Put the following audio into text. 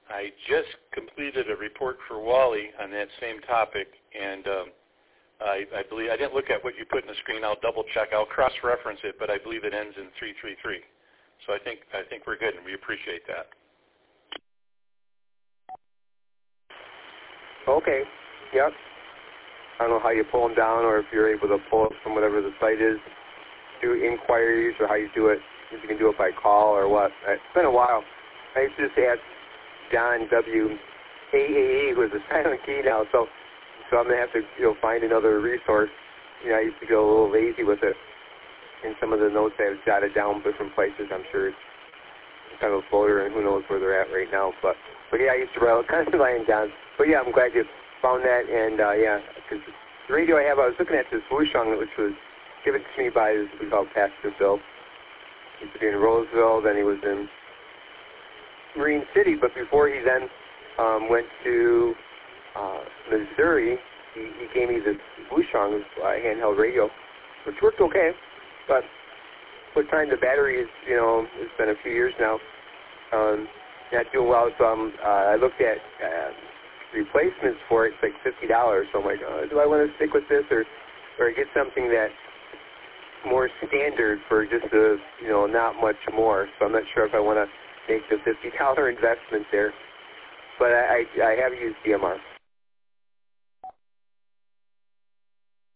I just completed a report for Wally on that same topic, and I believe I didn't look at what you put in the screen. I'll double check. I'll cross-reference it, but I believe it ends in 333. So I think we're good, and we appreciate that. Okay. Yep. I don't know how you pull them down, or if you're able to pull it from whatever the site is, do inquiries, or how you do it. If you can do it by call or what. It's been a while. I used to just ask John W. AAE, who is a silent key now, so I'm gonna have to find another resource. I used to go a little lazy with it. And some of the notes I've jotted down different places, I'm sure it's kind of a floater, and who knows where they're at right now. But yeah, I used to kind of rely on John. But yeah, I'm glad you found that. And yeah, because the radio I was looking at this Wushang, which was given to me by this called Pastor Phil. He used to be in Roseville, then he was in Marine City. But before he then went to Missouri, he gave me this Wushang handheld radio, which worked okay. But with time, the battery is, it's been a few years now, not doing well. So I looked at replacements for it. It's like $50. So I'm like, do I want to stick with this or get something that's more standard for just not much more? So I'm not sure if I want to make the $50 investment there. But I have used DMR.